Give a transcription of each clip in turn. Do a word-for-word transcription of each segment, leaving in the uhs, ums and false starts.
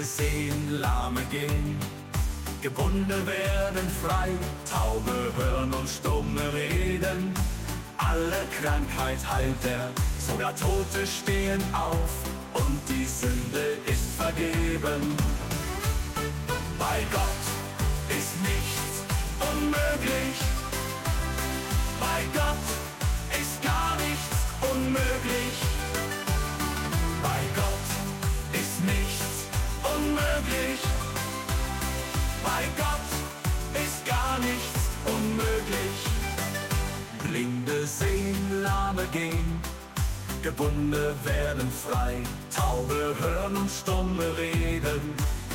sehen, Lahme gehen, Gebundene werden frei, Taube hören und Stumme reden. Alle Krankheit heilt er, sogar Tote stehen auf und die Sünde ist vergeben. Bei Gott ist nichts unmöglich, bei Gott ist gar nichts unmöglich, bei Gott ist nichts unmöglich, bei Gott ist gar nichts unmöglich. Blinde sehen, Lahme gehen, Gebundene werden frei, Taube hören und Stumme reden.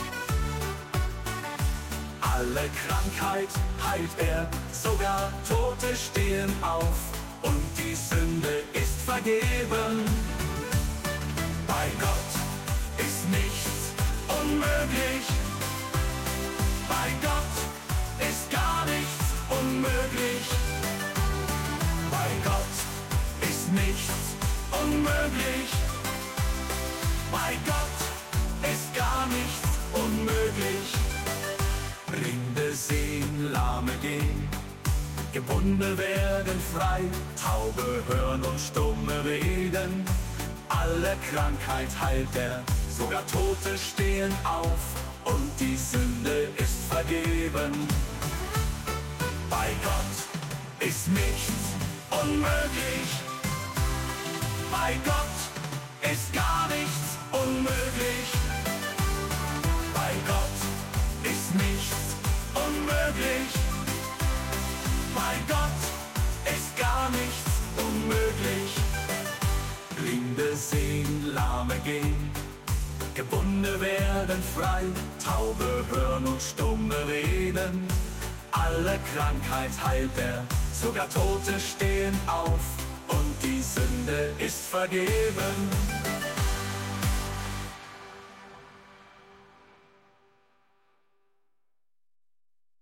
Alle Krankheit heilt er, sogar Tote stehen auf und die Sünde ist vergeben. Bei Gott ist nichts unmöglich, bei Gott ist gar nichts unmöglich, bei Gott ist nichts unmöglich, bei Gott ist gar nichts unmöglich. Blinde sehen, Lahme gehen, Gebundene werden frei, Taube hören und Stumme reden. Alle Krankheit heilt er, sogar Tote stehen auf und die Sünde ist vergeben. Bei Gott ist nichts unmöglich, bei Gott ist gar nichts unmöglich, bei Gott ist nichts unmöglich, bei Gott ist gar nichts unmöglich. Blinde sehen, Lahme gehen, Gebundene werden frei, Taube hören und Stumme reden. Alle Krankheit heilt er, sogar Tote stehen auf und die Sünde ist vergeben.